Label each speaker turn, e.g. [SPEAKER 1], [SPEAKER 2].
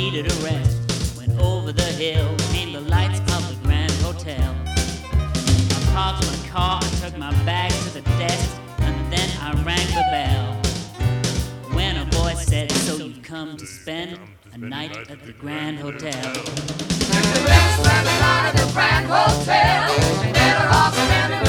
[SPEAKER 1] needed a rest. Went over the hill, seen the lights of the Grand Hotel. I parked my car, I took my bag to the desk, and then I rang the bell. When a voice said, so you've come to spend a night at the Grand Hotel.
[SPEAKER 2] The best spend the night at the Grand Hotel. Better off spending